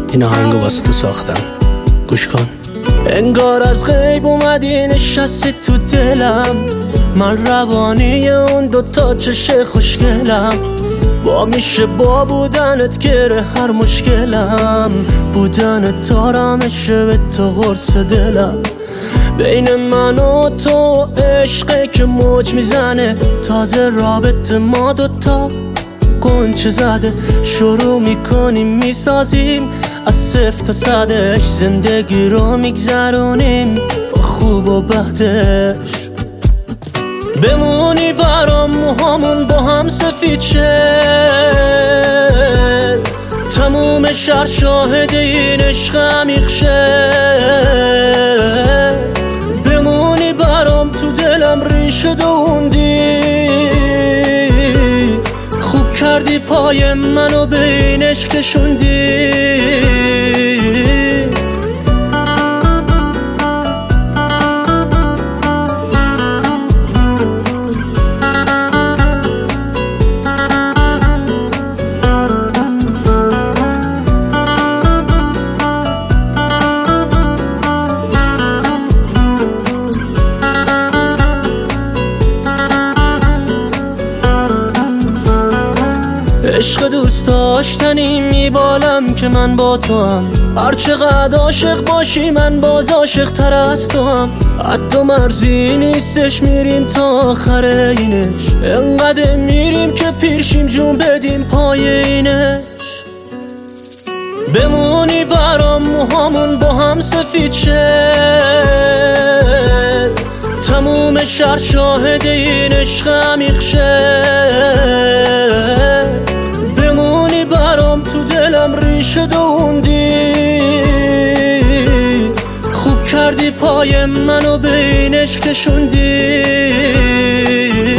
این آهنگو واسه تو ساختم، گوش کن. انگار از غیب اومدی نشستی تو دلم، من روانی اون دوتا چشه خوشگلم. با میشه با بودنت گره هر مشکلم، بودنت آرامشه به تو قرص دلم. بین من و تو عشقه که موج میزنه، تازه رابطه ما دوتا قنچه زده. شروع میکنیم میسازیم از صفر تا صدش، زندگی رو میگذرونیم با خوب و بدش. بمونی برام موهامون با هم سفید شه، تموم شهر شاهد این عشق عمیق شه. بمونی برام تو دلم ریشه دووندی، خوب کردی پای منو به این عشق کشوندی. عشق دوست داشتنی میبالم که من با تو هم، هر چقدر عاشق باشی من باز عاشق تر از تو هم. حتی مرزی نیستش میریم تا آخر اینش، انقدر میریم که پیرشیم جون بدیم پای اینش. بمونی برام موهامون با هم سفید شه، تموم شهر شاهد این عشق عمیق شه. بمونی برام تو دلم ریشه دووندی، خوب کردی پای منو به این عشق کشوندی.